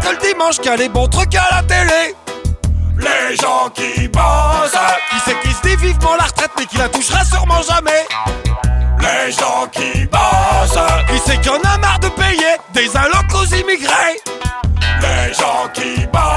que le dimanche qu'il y a les bons trucs à la télé. Les gens qui bossent, qui c'est qui se dit vivement la retraite mais qui la touchera sûrement jamais. Les gens qui bossent, qui c'est qui en a marre de payer des allocs aux immigrés. Les gens qui bossent,